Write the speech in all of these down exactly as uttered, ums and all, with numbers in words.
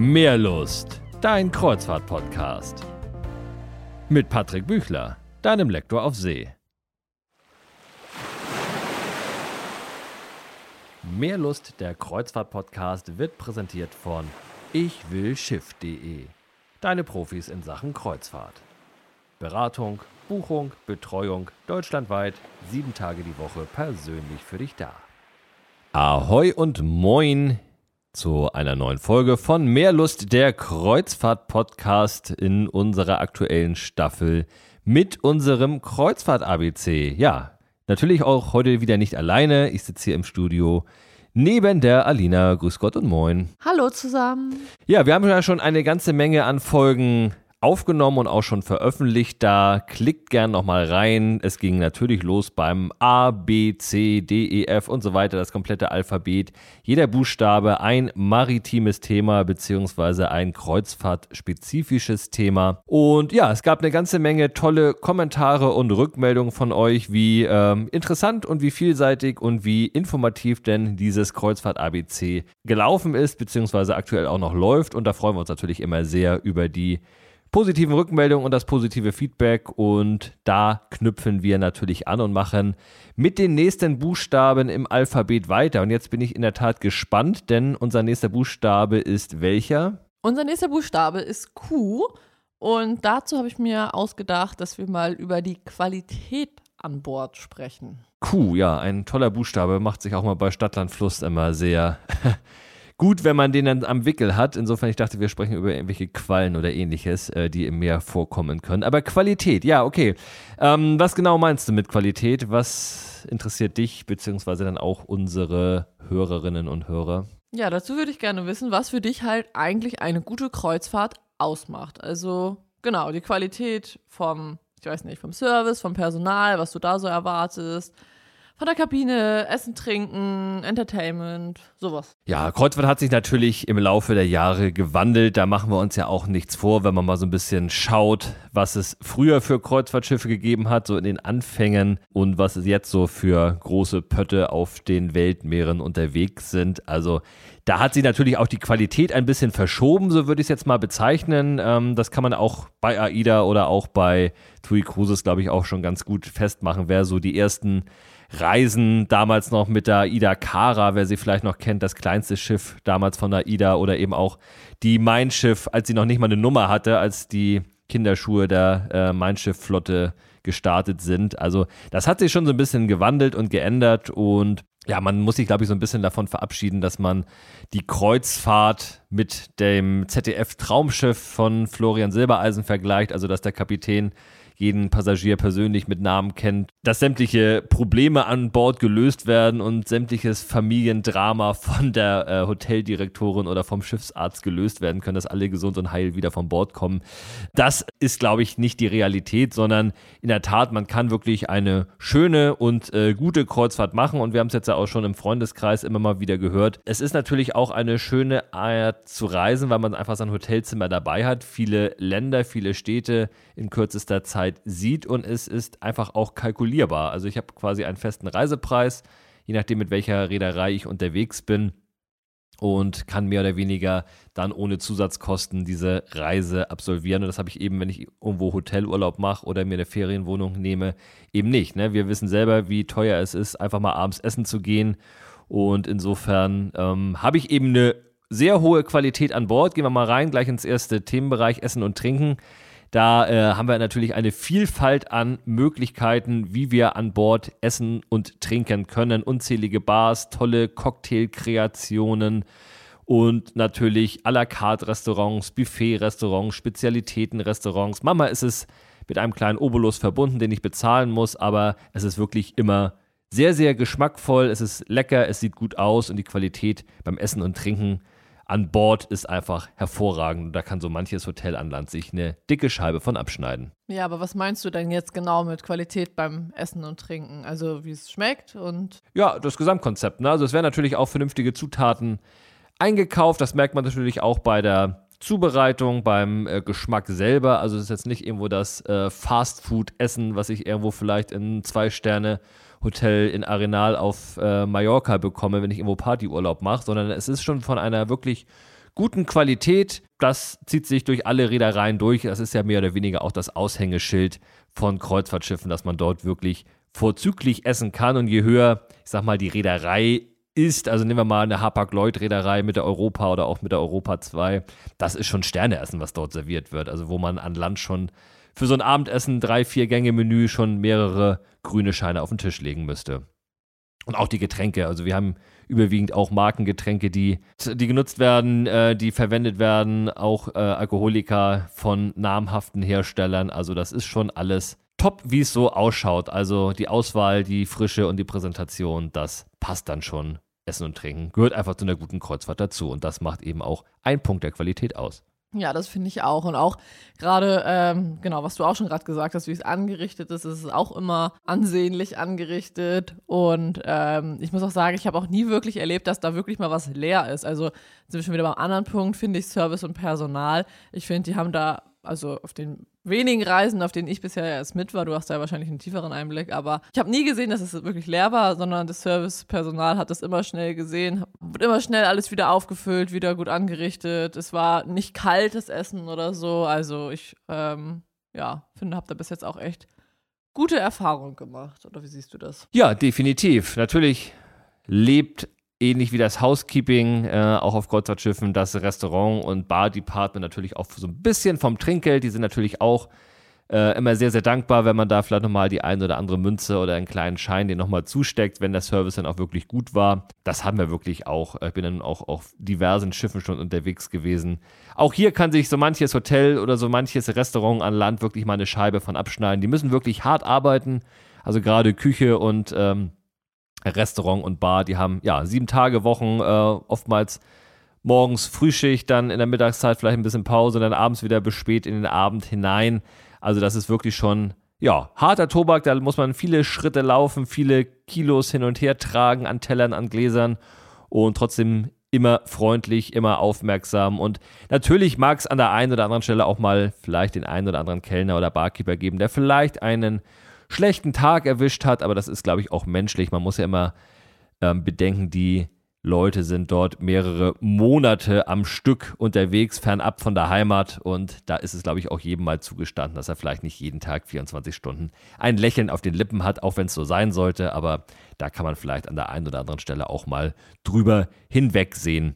Meerlust, dein Kreuzfahrt-Podcast. Mit Patrick Büchler, deinem Lektor auf See. Meerlust, der Kreuzfahrt-Podcast, wird präsentiert von ich will schiff punkt de. Deine Profis in Sachen Kreuzfahrt. Beratung, Buchung, Betreuung, deutschlandweit, sieben Tage die Woche persönlich für dich da. Ahoi und moin zu einer neuen Folge von Meerlust, der Kreuzfahrt-Podcast in unserer aktuellen Staffel mit unserem Kreuzfahrt-A B C. Ja, natürlich auch heute wieder nicht alleine. Ich sitze hier im Studio neben der Alina. Grüß Gott und moin. Hallo zusammen. Ja, wir haben ja schon eine ganze Menge an Folgen aufgenommen und auch schon veröffentlicht. Da klickt gern nochmal rein. Es ging natürlich los beim A, B, C, D, E, F und so weiter, das komplette Alphabet. Jeder Buchstabe ein maritimes Thema beziehungsweise ein kreuzfahrtspezifisches Thema. Und ja, es gab eine ganze Menge tolle Kommentare und Rückmeldungen von euch, wie ähm, interessant und wie vielseitig und wie informativ denn dieses Kreuzfahrt-A B C gelaufen ist, beziehungsweise aktuell auch noch läuft. Und da freuen wir uns natürlich immer sehr über die positiven Rückmeldungen und das positive Feedback, und da knüpfen wir natürlich an und machen mit den nächsten Buchstaben im Alphabet weiter. Und jetzt bin ich in der Tat gespannt, denn unser nächster Buchstabe ist welcher? Unser nächster Buchstabe ist Q, und dazu habe ich mir ausgedacht, dass wir mal über die Qualität an Bord sprechen. Q, ja, ein toller Buchstabe, macht sich auch mal bei Stadtland Fluss immer sehr gut, wenn man den dann am Wickel hat. Insofern, ich dachte, wir sprechen über irgendwelche Quallen oder ähnliches, äh, die im Meer vorkommen können. Aber Qualität, ja, okay. Ähm, was genau meinst du mit Qualität? Was interessiert dich, beziehungsweise dann auch unsere Hörerinnen und Hörer? Ja, dazu würde ich gerne wissen, was für dich halt eigentlich eine gute Kreuzfahrt ausmacht. Also, genau, die Qualität vom, ich weiß nicht, vom Service, vom Personal, was du da so erwartest, von der Kabine, Essen, Trinken, Entertainment, sowas. Ja, Kreuzfahrt hat sich natürlich im Laufe der Jahre gewandelt. Da machen wir uns ja auch nichts vor, wenn man mal so ein bisschen schaut, was es früher für Kreuzfahrtschiffe gegeben hat, so in den Anfängen, und was es jetzt so für große Pötte auf den Weltmeeren unterwegs sind. Also da hat sich natürlich auch die Qualität ein bisschen verschoben, so würde ich es jetzt mal bezeichnen. Ähm, das kann man auch bei AIDA oder auch bei TUI Cruises, glaube ich, auch schon ganz gut festmachen, wer so die ersten Reisen damals noch mit der AIDA Cara, wer sie vielleicht noch kennt, das kleinste Schiff damals von der AIDA, oder eben auch die Mein Schiff, als sie noch nicht mal eine Nummer hatte, als die Kinderschuhe der äh, Mein Schiff-Flotte gestartet sind. Also das hat sich schon so ein bisschen gewandelt und geändert, und ja, man muss sich, glaube ich, so ein bisschen davon verabschieden, dass man die Kreuzfahrt mit dem Z D F-Traumschiff von Florian Silbereisen vergleicht, also dass der Kapitän jeden Passagier persönlich mit Namen kennt, dass sämtliche Probleme an Bord gelöst werden und sämtliches Familiendrama von der äh, Hoteldirektorin oder vom Schiffsarzt gelöst werden können, dass alle gesund und heil wieder von Bord kommen. Das ist, glaube ich, nicht die Realität, sondern in der Tat, man kann wirklich eine schöne und äh, gute Kreuzfahrt machen, und wir haben es jetzt ja auch schon im Freundeskreis immer mal wieder gehört. Es ist natürlich auch eine schöne Art zu reisen, weil man einfach sein Hotelzimmer dabei hat, viele Länder, viele Städte in kürzester Zeit sieht, und es ist einfach auch kalkulierbar. Also ich habe quasi einen festen Reisepreis, je nachdem mit welcher Reederei ich unterwegs bin, und kann mehr oder weniger dann ohne Zusatzkosten diese Reise absolvieren. Und das habe ich eben, wenn ich irgendwo Hotelurlaub mache oder mir eine Ferienwohnung nehme, eben nicht. Ne? Wir wissen selber, wie teuer es ist, einfach mal abends essen zu gehen, und insofern ähm, habe ich eben eine sehr hohe Qualität an Bord. Gehen wir mal rein, gleich ins erste Themenbereich Essen und Trinken. Da äh, haben wir natürlich eine Vielfalt an Möglichkeiten, wie wir an Bord essen und trinken können. Unzählige Bars, tolle Cocktailkreationen und natürlich à la carte Restaurants, Buffet-Restaurants, Spezialitäten-Restaurants. Manchmal ist es mit einem kleinen Obolus verbunden, den ich bezahlen muss, aber es ist wirklich immer sehr, sehr geschmackvoll. Es ist lecker, es sieht gut aus, und die Qualität beim Essen und Trinken an Bord ist einfach hervorragend. Da kann so manches Hotel an Land sich eine dicke Scheibe von abschneiden. Ja, aber was meinst du denn jetzt genau mit Qualität beim Essen und Trinken? Also wie es schmeckt und... Ja, das Gesamtkonzept. Ne? Also es werden natürlich auch vernünftige Zutaten eingekauft. Das merkt man natürlich auch bei der Zubereitung, beim äh, Geschmack selber. Also es ist jetzt nicht irgendwo das äh, Fastfood-Essen, was ich irgendwo vielleicht in zwei Sterne Hotel in Arenal auf äh, Mallorca bekomme, wenn ich irgendwo Partyurlaub mache, sondern es ist schon von einer wirklich guten Qualität. Das zieht sich durch alle Reedereien durch. Das ist ja mehr oder weniger auch das Aushängeschild von Kreuzfahrtschiffen, dass man dort wirklich vorzüglich essen kann. Und je höher, ich sag mal, die Reederei ist, also nehmen wir mal eine Hapag-Lloyd-Reederei mit der Europa oder auch mit der Europa zwei, das ist schon Sterneessen, was dort serviert wird. Also wo man an Land schon für so ein Abendessen, drei, vier Gänge-Menü schon mehrere grüne Scheine auf den Tisch legen müsste. Und auch die Getränke, also wir haben überwiegend auch Markengetränke, die, die genutzt werden, äh, die verwendet werden, auch äh, Alkoholika von namhaften Herstellern. Also das ist schon alles top, wie es so ausschaut. Also die Auswahl, die Frische und die Präsentation, das passt dann schon. Essen und Trinken gehört einfach zu einer guten Kreuzfahrt dazu. Und das macht eben auch einen Punkt der Qualität aus. Ja, das finde ich auch. Und auch gerade, ähm, genau, was du auch schon gerade gesagt hast, wie es angerichtet ist, ist es auch immer ansehnlich angerichtet. Und ähm, ich muss auch sagen, ich habe auch nie wirklich erlebt, dass da wirklich mal was leer ist. Also sind wir schon wieder beim anderen Punkt, finde ich, Service und Personal. Ich finde, die haben da, also auf den wenigen Reisen, auf denen ich bisher erst mit war, du hast da ja wahrscheinlich einen tieferen Einblick, aber ich habe nie gesehen, dass es wirklich leer war, sondern das Servicepersonal hat das immer schnell gesehen, wird immer schnell alles wieder aufgefüllt, wieder gut angerichtet. Es war nicht kaltes Essen oder so, also ich, ähm, ja, finde, habe da bis jetzt auch echt gute Erfahrungen gemacht, oder wie siehst du das? Ja, definitiv. Natürlich lebt ähnlich wie das Housekeeping, äh, auch auf Kreuzfahrtschiffen, das Restaurant- und Bar-Department natürlich auch so ein bisschen vom Trinkgeld. Die sind natürlich auch äh, immer sehr, sehr dankbar, wenn man da vielleicht nochmal die eine oder andere Münze oder einen kleinen Schein den nochmal zusteckt, wenn der Service dann auch wirklich gut war. Das haben wir wirklich auch. Ich bin dann auch auf diversen Schiffen schon unterwegs gewesen. Auch hier kann sich so manches Hotel oder so manches Restaurant an Land wirklich mal eine Scheibe von abschneiden. Die müssen wirklich hart arbeiten. Also gerade Küche und ähm, Restaurant und Bar, die haben ja sieben Tage Wochen, äh, oftmals morgens Frühschicht, dann in der Mittagszeit vielleicht ein bisschen Pause, dann abends wieder bis spät in den Abend hinein. Also das ist wirklich schon, ja, harter Tobak, da muss man viele Schritte laufen, viele Kilos hin und her tragen an Tellern, an Gläsern und trotzdem immer freundlich, immer aufmerksam. Und natürlich mag es an der einen oder anderen Stelle auch mal vielleicht den einen oder anderen Kellner oder Barkeeper geben, der vielleicht einen schlechten Tag erwischt hat, aber das ist, glaube ich, auch menschlich. Man muss ja immer ähm, bedenken, die Leute sind dort mehrere Monate am Stück unterwegs, fernab von der Heimat und da ist es, glaube ich, auch jedem mal zugestanden, dass er vielleicht nicht jeden Tag vierundzwanzig Stunden ein Lächeln auf den Lippen hat, auch wenn es so sein sollte, aber da kann man vielleicht an der einen oder anderen Stelle auch mal drüber hinwegsehen.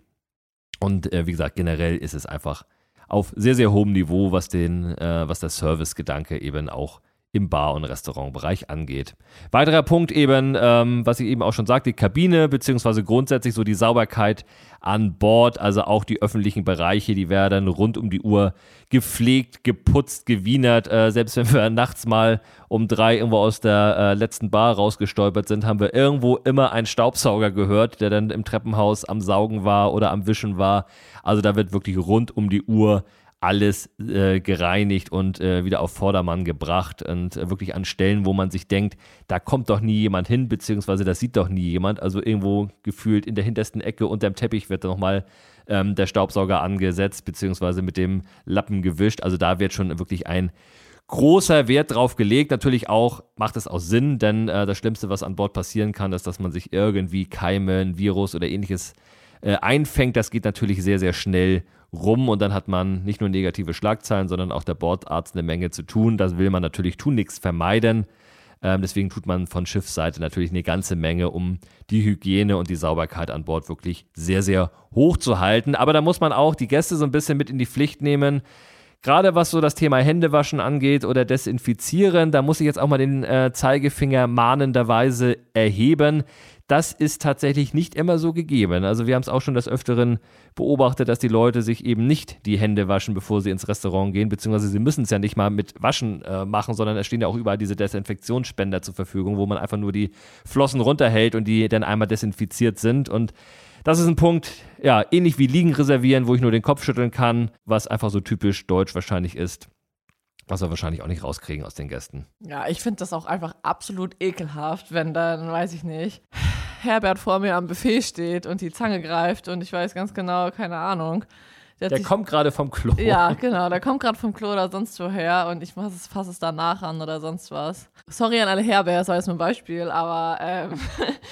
Und äh, wie gesagt, generell ist es einfach auf sehr, sehr hohem Niveau, was, den, äh, was der Service-Gedanke eben auch im Bar- und Restaurantbereich angeht. Weiterer Punkt eben, ähm, was ich eben auch schon sagte, die Kabine, beziehungsweise grundsätzlich so die Sauberkeit an Bord, also auch die öffentlichen Bereiche, die werden rund um die Uhr gepflegt, geputzt, gewienert. Äh, selbst wenn wir nachts mal um drei irgendwo aus der äh, letzten Bar rausgestolpert sind, haben wir irgendwo immer einen Staubsauger gehört, der dann im Treppenhaus am Saugen war oder am Wischen war. Also da wird wirklich rund um die Uhr alles äh, gereinigt und äh, wieder auf Vordermann gebracht und äh, wirklich an Stellen, wo man sich denkt, da kommt doch nie jemand hin, beziehungsweise das sieht doch nie jemand. Also irgendwo gefühlt in der hintersten Ecke unterm Teppich wird dann nochmal ähm, der Staubsauger angesetzt, beziehungsweise mit dem Lappen gewischt. Also da wird schon wirklich ein großer Wert drauf gelegt. Natürlich auch macht es auch Sinn, denn äh, das Schlimmste, was an Bord passieren kann, ist, dass man sich irgendwie Keime, ein Virus oder ähnliches äh, einfängt. Das geht natürlich sehr, sehr schnell rum und dann hat man nicht nur negative Schlagzeilen, sondern auch der Bordarzt eine Menge zu tun. Das will man natürlich tunlichst vermeiden. Ähm, deswegen tut man von Schiffsseite natürlich eine ganze Menge, um die Hygiene und die Sauberkeit an Bord wirklich sehr, sehr hoch zu halten. Aber da muss man auch die Gäste so ein bisschen mit in die Pflicht nehmen. Gerade was so das Thema Händewaschen angeht oder Desinfizieren, da muss ich jetzt auch mal den äh, Zeigefinger mahnenderweise erheben. Das ist tatsächlich nicht immer so gegeben. Also wir haben es auch schon des Öfteren beobachtet, dass die Leute sich eben nicht die Hände waschen, bevor sie ins Restaurant gehen, beziehungsweise sie müssen es ja nicht mal mit Waschen äh, machen, sondern es stehen ja auch überall diese Desinfektionsspender zur Verfügung, wo man einfach nur die Flossen runterhält und die dann einmal desinfiziert sind. Und das ist ein Punkt, ja, ähnlich wie Liegen reservieren, wo ich nur den Kopf schütteln kann, was einfach so typisch deutsch wahrscheinlich ist, was wir wahrscheinlich auch nicht rauskriegen aus den Gästen. Ja, ich finde das auch einfach absolut ekelhaft, wenn dann, weiß ich nicht, Herbert vor mir am Buffet steht und die Zange greift und ich weiß ganz genau, keine Ahnung. Der, der sich, kommt gerade vom Klo. Ja, genau, der kommt gerade vom Klo oder sonst woher und ich fasse es, fass es danach an oder sonst was. Sorry an alle Herberts, war jetzt nur ein Beispiel, aber ähm,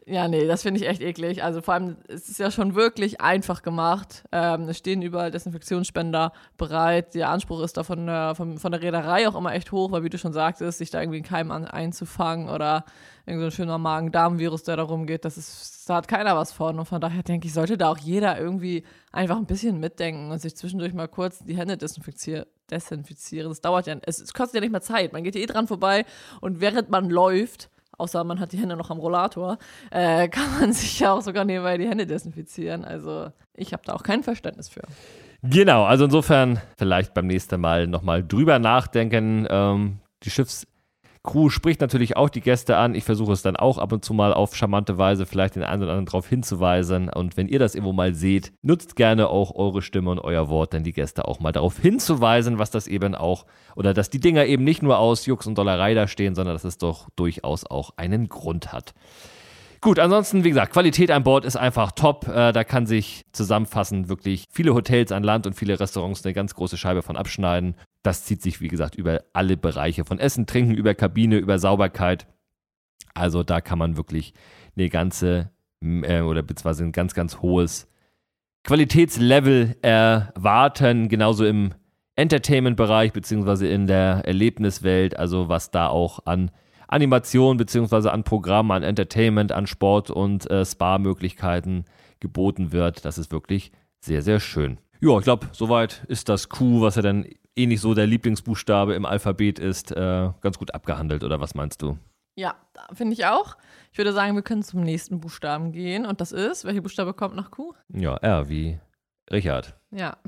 Ja, nee, das finde ich echt eklig. Also vor allem, es ist ja schon wirklich einfach gemacht. Ähm, es stehen überall Desinfektionsspender bereit. Der Anspruch ist da von der, von, von der Reederei auch immer echt hoch, weil wie du schon sagtest, sich da irgendwie einen Keim an, einzufangen oder irgend so ein schöner Magen-Darm-Virus, der da rumgeht, das ist, da hat keiner was von. Und von daher denke ich, sollte da auch jeder irgendwie einfach ein bisschen mitdenken und sich zwischendurch mal kurz die Hände desinfizieren. desinfizieren. Das dauert ja, es, es kostet ja nicht mehr Zeit. Man geht ja eh dran vorbei und während man läuft, außer man hat die Hände noch am Rollator, äh, kann man sich ja auch sogar nebenbei die Hände desinfizieren. Also ich habe da auch kein Verständnis für. Genau, also insofern vielleicht beim nächsten Mal nochmal drüber nachdenken. Ähm, die Schiffscrew spricht natürlich auch die Gäste an. Ich versuche es dann auch ab und zu mal auf charmante Weise vielleicht den einen oder anderen darauf hinzuweisen. Und wenn ihr das irgendwo mal seht, nutzt gerne auch eure Stimme und euer Wort, dann die Gäste auch mal darauf hinzuweisen, was das eben auch, oder dass die Dinger eben nicht nur aus Jux und Dollerei da stehen, sondern dass es doch durchaus auch einen Grund hat. Gut, ansonsten, wie gesagt, Qualität an Bord ist einfach top. Äh, da kann sich zusammenfassend wirklich viele Hotels an Land und viele Restaurants eine ganz große Scheibe von abschneiden. Das zieht sich, wie gesagt, über alle Bereiche von Essen, Trinken, über Kabine, über Sauberkeit. Also da kann man wirklich eine ganze äh, oder beziehungsweise ein ganz, ganz hohes Qualitätslevel erwarten. Genauso im Entertainment-Bereich beziehungsweise in der Erlebniswelt. Also was da auch an Animation beziehungsweise an Programmen, an Entertainment, an Sport und äh, Spa-Möglichkeiten geboten wird. Das ist wirklich sehr, sehr schön. Ja, ich glaube, soweit ist das Q, was ja dann eh nicht so der Lieblingsbuchstabe im Alphabet ist, äh, ganz gut abgehandelt, oder was meinst du? Ja, finde ich auch. Ich würde sagen, wir können zum nächsten Buchstaben gehen und das ist, welcher Buchstabe kommt nach Q? Ja, R wie Richard. Ja.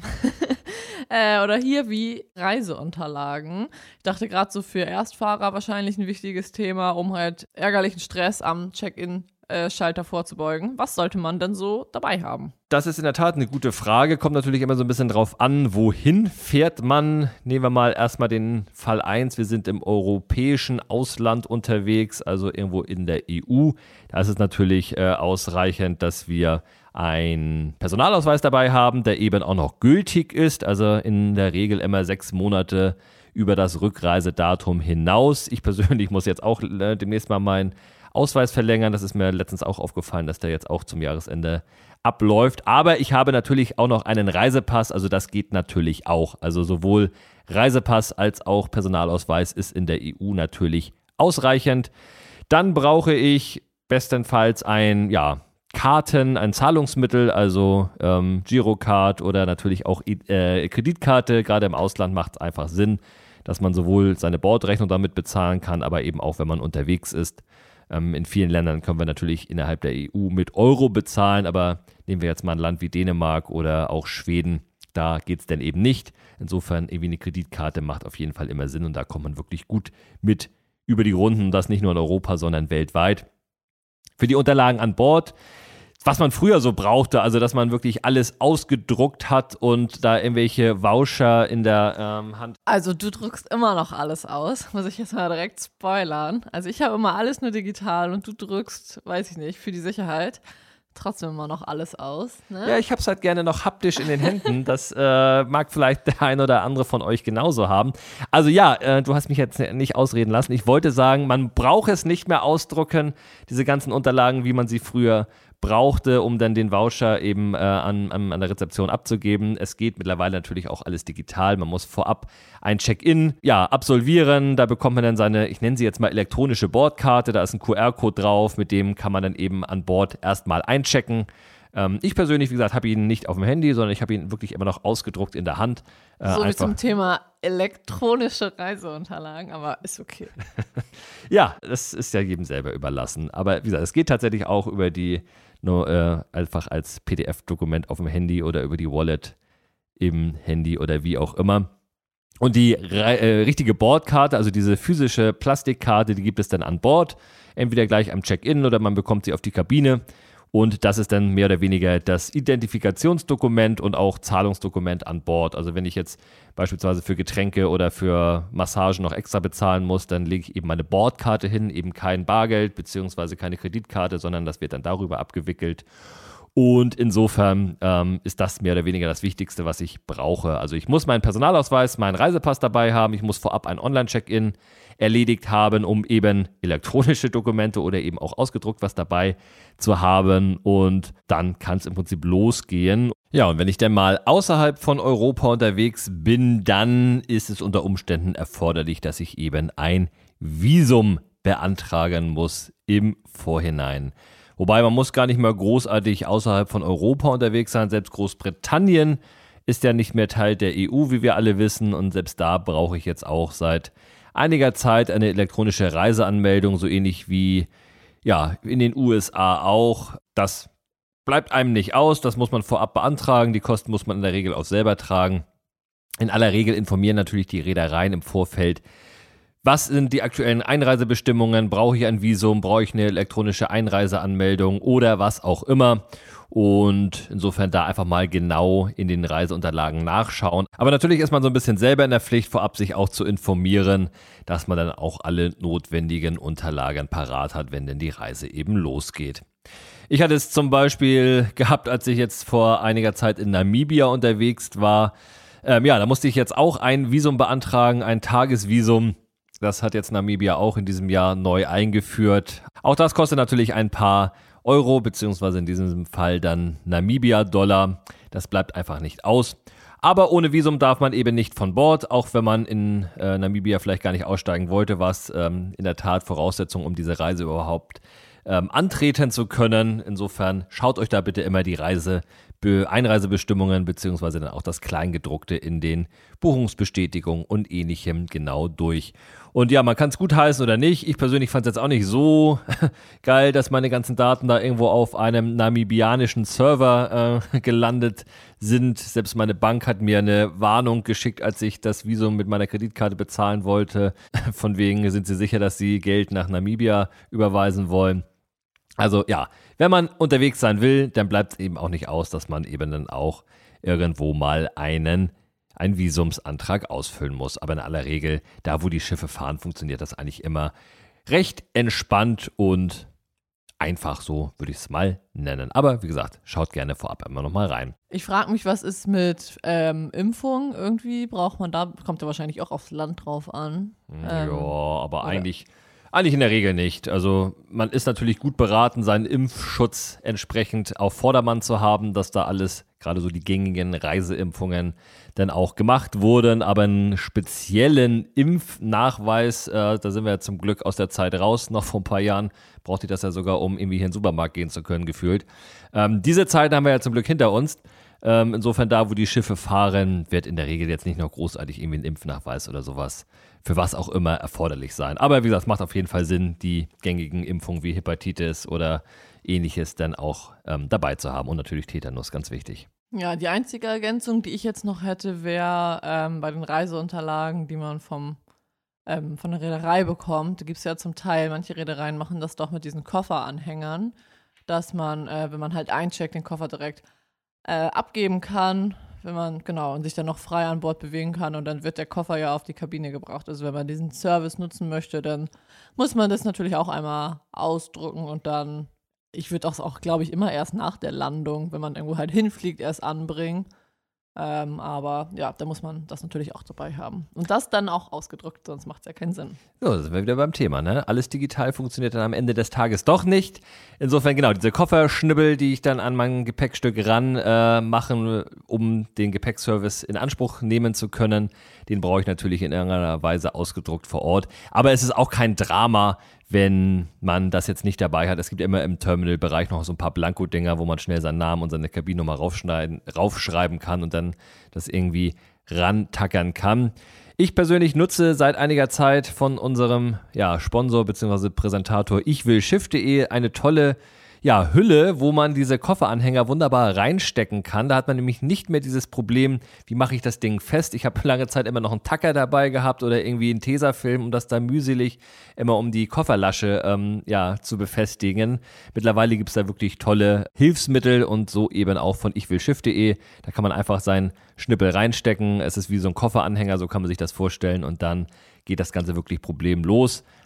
äh, oder hier wie Reiseunterlagen. Ich dachte gerade so für Erstfahrer wahrscheinlich ein wichtiges Thema, um halt ärgerlichen Stress am Check-in-Schalter vorzubeugen. Was sollte man denn so dabei haben? Das ist in der Tat eine gute Frage. Kommt natürlich immer so ein bisschen drauf an, wohin fährt man. Nehmen wir mal erstmal den Fall eins. Wir sind im europäischen Ausland unterwegs, also irgendwo in der E U. Da ist es natürlich äh, ausreichend, dass wir einen Personalausweis dabei haben, der eben auch noch gültig ist, also in der Regel immer sechs Monate über das Rückreisedatum hinaus. Ich persönlich muss jetzt auch äh, demnächst mal meinen Ausweis verlängern. Das ist mir letztens auch aufgefallen, dass der jetzt auch zum Jahresende abläuft. Aber ich habe natürlich auch noch einen Reisepass, also das geht natürlich auch. Also sowohl Reisepass als auch Personalausweis ist in der E U natürlich ausreichend. Dann brauche ich bestenfalls ein, ja, Karten, ein Zahlungsmittel, also ähm, Girocard oder natürlich auch äh, Kreditkarte. Gerade im Ausland macht es einfach Sinn, dass man sowohl seine Bordrechnung damit bezahlen kann, aber eben auch, wenn man unterwegs ist. Ähm, in vielen Ländern können wir natürlich innerhalb der E U mit Euro bezahlen, aber nehmen wir jetzt mal ein Land wie Dänemark oder auch Schweden, da geht es dann eben nicht. Insofern irgendwie eine Kreditkarte macht auf jeden Fall immer Sinn und da kommt man wirklich gut mit über die Runden, das nicht nur in Europa, sondern weltweit. Für die Unterlagen an Bord, was man früher so brauchte, also dass man wirklich alles ausgedruckt hat und da irgendwelche Voucher in der ähm, Hand. Also du druckst immer noch alles aus, muss ich jetzt mal direkt spoilern. Also ich habe immer alles nur digital und du drückst, weiß ich nicht, für die Sicherheit trotzdem immer noch alles aus. Ne? Ja, ich habe es halt gerne noch haptisch in den Händen. Das äh, mag vielleicht der ein oder andere von euch genauso haben. Also ja, äh, du hast mich jetzt nicht ausreden lassen. Ich wollte sagen, man braucht es nicht mehr ausdrucken, diese ganzen Unterlagen, wie man sie früher brauchte, um dann den Voucher eben äh, an, an, an der Rezeption abzugeben. Es geht mittlerweile natürlich auch alles digital. Man muss vorab ein Check-in ja, absolvieren. Da bekommt man dann seine, ich nenne sie jetzt mal elektronische Bordkarte. Da ist ein Q R-Code drauf, mit dem kann man dann eben an Bord erstmal einchecken. Ähm, ich persönlich, wie gesagt, habe ihn nicht auf dem Handy, sondern ich habe ihn wirklich immer noch ausgedruckt in der Hand. Äh, so wie zum Thema elektronische Reiseunterlagen, aber ist okay. Ja, das ist ja jedem selber überlassen. Aber wie gesagt, es geht tatsächlich auch über die nur äh, einfach als P D F-Dokument auf dem Handy oder über die Wallet im Handy oder wie auch immer. Und die äh, richtige Bordkarte, also diese physische Plastikkarte, die gibt es dann an Bord. Entweder gleich am Check-in oder man bekommt sie auf die Kabine. Und das ist dann mehr oder weniger das Identifikationsdokument und auch Zahlungsdokument an Bord. Also wenn ich jetzt beispielsweise für Getränke oder für Massagen noch extra bezahlen muss, dann lege ich eben meine Bordkarte hin, eben kein Bargeld beziehungsweise keine Kreditkarte, sondern das wird dann darüber abgewickelt. Und insofern ähm, ist das mehr oder weniger das Wichtigste, was ich brauche. Also ich muss meinen Personalausweis, meinen Reisepass dabei haben, ich muss vorab ein Online-Check-in erledigt haben, um eben elektronische Dokumente oder eben auch ausgedruckt was dabei zu haben, und dann kann es im Prinzip losgehen. Ja, und wenn ich dann mal außerhalb von Europa unterwegs bin, dann ist es unter Umständen erforderlich, dass ich eben ein Visum beantragen muss im Vorhinein. Wobei man muss gar nicht mehr großartig außerhalb von Europa unterwegs sein. Selbst Großbritannien ist ja nicht mehr Teil der E U, wie wir alle wissen. Und selbst da brauche ich jetzt auch seit einiger Zeit eine elektronische Reiseanmeldung, so ähnlich wie ja, in den U S A auch. Das bleibt einem nicht aus, das muss man vorab beantragen. Die Kosten muss man in der Regel auch selber tragen. In aller Regel informieren natürlich die Reedereien im Vorfeld, was sind die aktuellen Einreisebestimmungen, brauche ich ein Visum, brauche ich eine elektronische Einreiseanmeldung oder was auch immer. Und insofern da einfach mal genau in den Reiseunterlagen nachschauen. Aber natürlich ist man so ein bisschen selber in der Pflicht, vorab sich auch zu informieren, dass man dann auch alle notwendigen Unterlagen parat hat, wenn denn die Reise eben losgeht. Ich hatte es zum Beispiel gehabt, als ich jetzt vor einiger Zeit in Namibia unterwegs war. Ähm, ja, da musste ich jetzt auch ein Visum beantragen, ein Tagesvisum. Das hat jetzt Namibia auch in diesem Jahr neu eingeführt. Auch das kostet natürlich ein paar Euro, beziehungsweise in diesem Fall dann Namibia-Dollar. Das bleibt einfach nicht aus. Aber ohne Visum darf man eben nicht von Bord, auch wenn man in äh, Namibia vielleicht gar nicht aussteigen wollte, was ähm, in der Tat Voraussetzung, um diese Reise überhaupt ähm, antreten zu können. Insofern schaut euch da bitte immer die Reise Einreisebestimmungen beziehungsweise dann auch das Kleingedruckte in den Buchungsbestätigungen und ähnlichem genau durch. Und ja, man kann es gut heißen oder nicht. Ich persönlich fand es jetzt auch nicht so geil, dass meine ganzen Daten da irgendwo auf einem namibianischen Server äh, gelandet sind. Selbst meine Bank hat mir eine Warnung geschickt, als ich das Visum mit meiner Kreditkarte bezahlen wollte. Von wegen, sind Sie sicher, dass Sie Geld nach Namibia überweisen wollen? Also ja, wenn man unterwegs sein will, dann bleibt es eben auch nicht aus, dass man eben dann auch irgendwo mal einen, einen Visumsantrag ausfüllen muss. Aber in aller Regel, da wo die Schiffe fahren, funktioniert das eigentlich immer recht entspannt und einfach, so würde ich es mal nennen. Aber wie gesagt, schaut gerne vorab immer noch mal rein. Ich frage mich, was ist mit ähm, Impfung? Irgendwie braucht man da, kommt ja wahrscheinlich auch aufs Land drauf an. Ähm, ja, aber oder? eigentlich... Eigentlich in der Regel nicht. Also man ist natürlich gut beraten, seinen Impfschutz entsprechend auf Vordermann zu haben, dass da alles, gerade so die gängigen Reiseimpfungen, dann auch gemacht wurden. Aber einen speziellen Impfnachweis, äh, da sind wir ja zum Glück aus der Zeit raus. Noch vor ein paar Jahren brauchte ich das ja sogar, um irgendwie hier in den Supermarkt gehen zu können, gefühlt. Ähm, diese Zeit haben wir ja zum Glück hinter uns. Ähm, insofern da, wo die Schiffe fahren, wird in der Regel jetzt nicht noch großartig irgendwie ein Impfnachweis oder sowas für was auch immer erforderlich sein. Aber wie gesagt, es macht auf jeden Fall Sinn, die gängigen Impfungen wie Hepatitis oder ähnliches dann auch ähm, dabei zu haben. Und natürlich Tetanus, ganz wichtig. Ja, die einzige Ergänzung, die ich jetzt noch hätte, wäre ähm, bei den Reiseunterlagen, die man vom, ähm, von der Reederei bekommt. Da gibt es ja zum Teil, manche Reedereien machen das doch mit diesen Kofferanhängern, dass man, äh, wenn man halt eincheckt, den Koffer direkt äh, abgeben kann, wenn man, genau, und sich dann noch frei an Bord bewegen kann, und dann wird der Koffer ja auf die Kabine gebracht. Also wenn man diesen Service nutzen möchte, dann muss man das natürlich auch einmal ausdrucken und dann, ich würde das auch, glaube ich, immer erst nach der Landung, wenn man irgendwo halt hinfliegt, erst anbringen. Ähm, aber ja, da muss man das natürlich auch dabei haben. Und das dann auch ausgedruckt, sonst macht es ja keinen Sinn. So, da sind wir wieder beim Thema, ne? Alles digital funktioniert dann am Ende des Tages doch nicht. Insofern, genau, diese Kofferschnibbel, die ich dann an mein Gepäckstück ran äh, machen, um den Gepäckservice in Anspruch nehmen zu können, den brauche ich natürlich in irgendeiner Weise ausgedruckt vor Ort. Aber es ist auch kein Drama, wenn man das jetzt nicht dabei hat. Es gibt immer im Terminalbereich noch so ein paar Blanko-Dinger, wo man schnell seinen Namen und seine Kabinennummer raufschneiden, raufschreiben kann und dann das irgendwie rantackern kann. Ich persönlich nutze seit einiger Zeit von unserem ja, Sponsor bzw. Präsentator ichwillschiff punkt de eine tolle ja, Hülle, wo man diese Kofferanhänger wunderbar reinstecken kann. Da hat man nämlich nicht mehr dieses Problem, wie mache ich das Ding fest? Ich habe lange Zeit immer noch einen Tacker dabei gehabt oder irgendwie einen Tesafilm, um das da mühselig immer um die Kofferlasche ähm, ja, zu befestigen. Mittlerweile gibt es da wirklich tolle Hilfsmittel und so eben auch von ichwillschiff punkt de. Da kann man einfach seinen Schnippel reinstecken. Es ist wie so ein Kofferanhänger, so kann man sich das vorstellen, und dann geht das Ganze wirklich problemlos.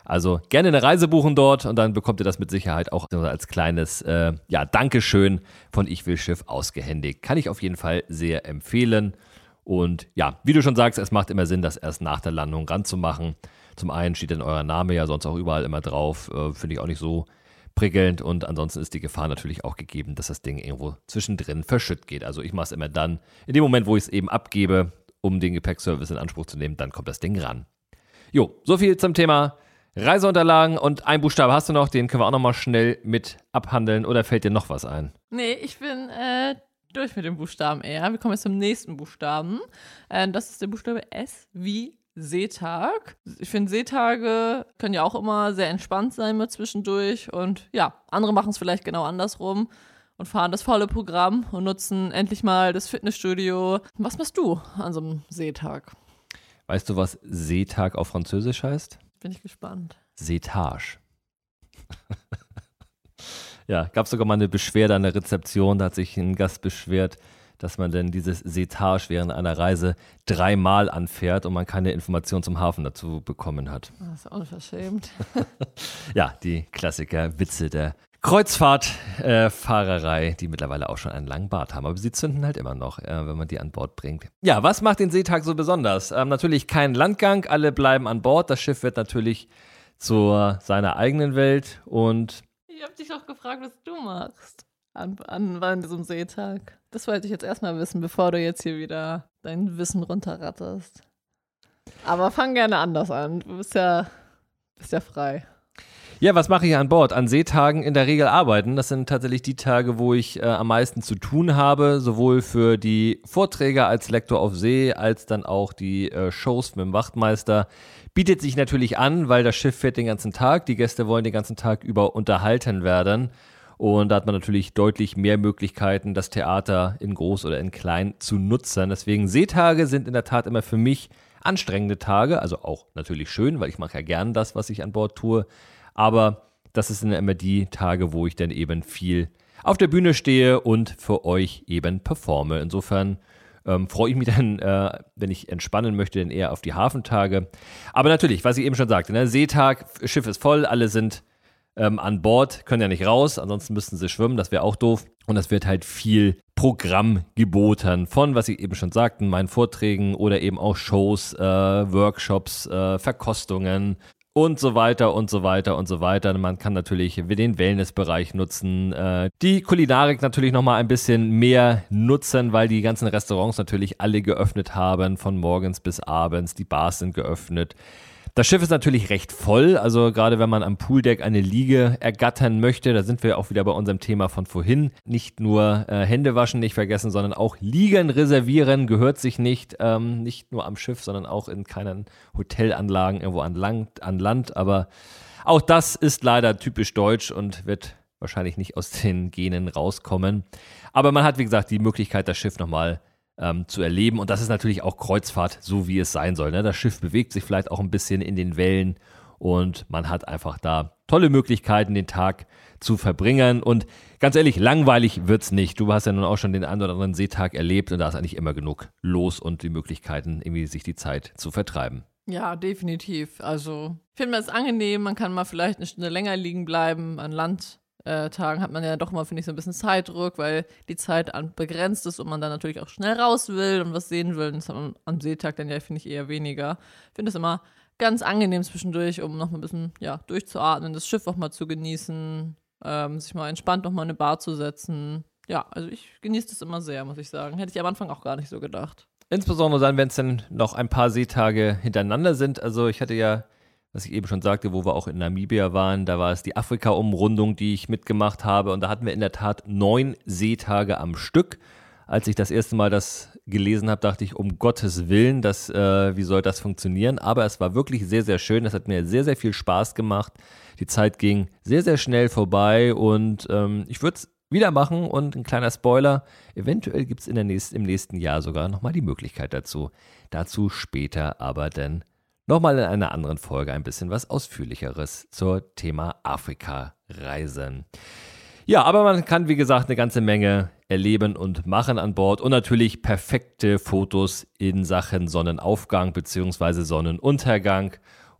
Also gerne eine Reise buchen dort und dann bekommt ihr das mit Sicherheit auch als kleines äh, ja, Dankeschön von Ich will Schiff ausgehändigt. Kann ich auf jeden Fall sehr empfehlen. Und ja, wie du schon sagst, es macht immer Sinn, das erst nach der Landung ranzumachen. Zum einen steht dann euer Name ja sonst auch überall immer drauf. Äh, finde ich auch nicht so prickelnd. Und ansonsten ist die Gefahr natürlich auch gegeben, dass das Ding irgendwo zwischendrin verschütt geht. Also ich mache es immer dann, in dem Moment, wo ich es eben abgebe, um den Gepäckservice in Anspruch zu nehmen, dann kommt das Ding ran. Jo, so viel zum Thema Reiseunterlagen. Und ein Buchstabe hast du noch, den können wir auch nochmal schnell mit abhandeln. Oder fällt dir noch was ein? Nee, ich bin äh, durch mit dem Buchstaben R. Wir kommen jetzt zum nächsten Buchstaben. Äh, das ist der Buchstabe S wie Seetag. Ich finde, Seetage können ja auch immer sehr entspannt sein mit zwischendurch. Und ja, andere machen es vielleicht genau andersrum und fahren das volle Programm und nutzen endlich mal das Fitnessstudio. Was machst du an so einem Seetag? Weißt du, was Seetag auf Französisch heißt? Bin ich gespannt. Seetage. Ja, gab es sogar mal eine Beschwerde an der Rezeption, da hat sich ein Gast beschwert, dass man denn dieses Seetage während einer Reise dreimal anfährt und man keine Information zum Hafen dazu bekommen hat. Das ist unverschämt. Ja, die Klassiker-Witze der Kreuzfahrtfahrerei, äh, die mittlerweile auch schon einen langen Bart haben. Aber sie zünden halt immer noch, äh, wenn man die an Bord bringt. Ja, was macht den Seetag so besonders? Ähm, natürlich kein Landgang, alle bleiben an Bord. Das Schiff wird natürlich zu seiner eigenen Welt. Und ich habe dich doch gefragt, was du machst an, an, an diesem Seetag. Das wollte ich jetzt erstmal wissen, bevor du jetzt hier wieder dein Wissen runterratterst. Aber fang gerne anders an. Du bist ja, bist ja frei. Ja, was mache ich an Bord? An Seetagen in der Regel arbeiten. Das sind tatsächlich die Tage, wo ich äh, am meisten zu tun habe, sowohl für die Vorträge als Lektor auf See, als dann auch die äh, Shows mit dem Wachtmeister. Bietet sich natürlich an, weil das Schiff fährt den ganzen Tag. Die Gäste wollen den ganzen Tag über unterhalten werden. Und da hat man natürlich deutlich mehr Möglichkeiten, das Theater in groß oder in klein zu nutzen. Deswegen Seetage sind in der Tat immer für mich anstrengende Tage. Also auch natürlich schön, weil ich mache ja gern das, was ich an Bord tue. Aber das sind immer die Tage, wo ich dann eben viel auf der Bühne stehe und für euch eben performe. Insofern ähm, freue ich mich dann, äh, wenn ich entspannen möchte, dann eher auf die Hafentage. Aber natürlich, was ich eben schon sagte, ne, Seetag, Schiff ist voll, alle sind ähm, an Bord, können ja nicht raus, ansonsten müssten sie schwimmen, das wäre auch doof. Und es wird halt viel Programm geboten von, was ich eben schon sagte, meinen Vorträgen oder eben auch Shows, äh, Workshops, äh, Verkostungen und so weiter und so weiter und so weiter. Man kann natürlich den Wellnessbereich nutzen, äh, die Kulinarik natürlich nochmal ein bisschen mehr nutzen, weil die ganzen Restaurants natürlich alle geöffnet haben, von morgens bis abends. Die Bars sind geöffnet. Das Schiff ist natürlich recht voll, also gerade wenn man am Pooldeck eine Liege ergattern möchte, da sind wir auch wieder bei unserem Thema von vorhin. Nicht nur äh, Hände waschen nicht vergessen, sondern auch Liegen reservieren gehört sich nicht, ähm, nicht nur am Schiff, sondern auch in keinen Hotelanlagen irgendwo an Land, an Land. Aber auch das ist leider typisch deutsch und wird wahrscheinlich nicht aus den Genen rauskommen. Aber man hat, wie gesagt, die Möglichkeit, das Schiff nochmal Ähm, zu erleben. Und das ist natürlich auch Kreuzfahrt, so wie es sein soll. Ne? Das Schiff bewegt sich vielleicht auch ein bisschen in den Wellen und man hat einfach da tolle Möglichkeiten, den Tag zu verbringen. Und ganz ehrlich, langweilig wird's nicht. Du hast ja nun auch schon den einen oder anderen Seetag erlebt und da ist eigentlich immer genug los und die Möglichkeiten, irgendwie sich die Zeit zu vertreiben. Ja, definitiv. Also ich finde es angenehm, man kann mal vielleicht eine Stunde länger liegen bleiben an Land. Äh, Tagen hat man ja doch mal, finde ich, so ein bisschen Zeitdruck, weil die Zeit an, begrenzt ist und man dann natürlich auch schnell raus will und was sehen will. Und das hat man am Seetag dann ja, finde ich, eher weniger. Ich finde es immer ganz angenehm zwischendurch, um noch mal ein bisschen ja, durchzuatmen, das Schiff auch mal zu genießen, ähm, sich mal entspannt noch mal in eine Bar zu setzen. Ja, also ich genieße das immer sehr, muss ich sagen. Hätte ich am Anfang auch gar nicht so gedacht. Insbesondere dann, wenn es dann noch ein paar Seetage hintereinander sind. Also ich hatte ja, was ich eben schon sagte, wo wir auch in Namibia waren, da war es die Afrika-Umrundung, die ich mitgemacht habe und da hatten wir in der Tat neun Seetage am Stück. Als ich das erste Mal das gelesen habe, dachte ich, um Gottes Willen, das, äh, wie soll das funktionieren? Aber es war wirklich sehr, sehr schön, das hat mir sehr, sehr viel Spaß gemacht. Die Zeit ging sehr, sehr schnell vorbei und ähm, ich würde es wieder machen und ein kleiner Spoiler, eventuell gibt es in der nächsten, im nächsten Jahr sogar nochmal die Möglichkeit dazu. Dazu später aber dann nochmal in einer anderen Folge ein bisschen was Ausführlicheres zur Thema Afrika-Reisen. Ja, aber man kann, wie gesagt, eine ganze Menge erleben und machen an Bord und natürlich perfekte Fotos in Sachen Sonnenaufgang bzw. Sonnenuntergang.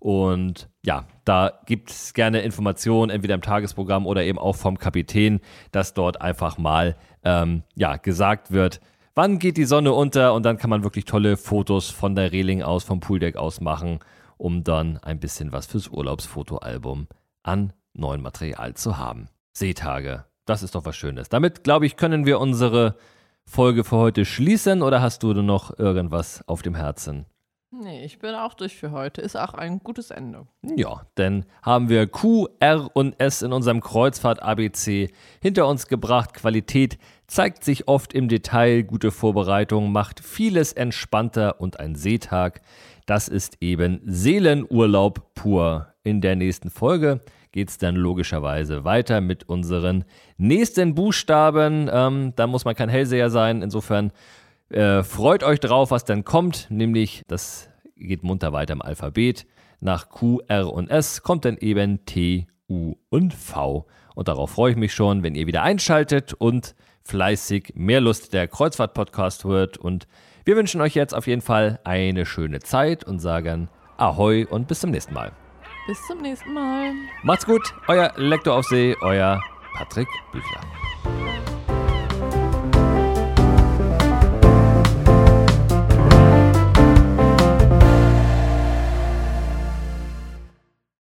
Und ja, da gibt es gerne Informationen, entweder im Tagesprogramm oder eben auch vom Kapitän, dass dort einfach mal ähm, ja, gesagt wird, wann geht die Sonne unter, und dann kann man wirklich tolle Fotos von der Reling aus, vom Pooldeck aus machen, um dann ein bisschen was fürs Urlaubsfotoalbum an neuem Material zu haben. Seetage, das ist doch was Schönes. Damit, glaube ich, können wir unsere Folge für heute schließen, oder hast du noch irgendwas auf dem Herzen? Nee, ich bin auch durch für heute. Ist auch ein gutes Ende. Ja, denn haben wir Q, R und S in unserem Kreuzfahrt-A B C hinter uns gebracht. Qualität zeigt sich oft im Detail, gute Vorbereitung macht vieles entspannter und ein Seetag, das ist eben Seelenurlaub pur. In der nächsten Folge geht es dann logischerweise weiter mit unseren nächsten Buchstaben. Ähm, da muss man kein Hellseher sein, insofern Äh, freut euch drauf, was dann kommt, nämlich das geht munter weiter im Alphabet. Nach Q, R und S kommt dann eben T, U und V. Und darauf freue ich mich schon, wenn ihr wieder einschaltet und fleißig mehr Lust der Kreuzfahrt-Podcast hört. Und wir wünschen euch jetzt auf jeden Fall eine schöne Zeit und sagen Ahoi und bis zum nächsten Mal. Bis zum nächsten Mal. Macht's gut, euer Lektor auf See, euer Patrick Büchler.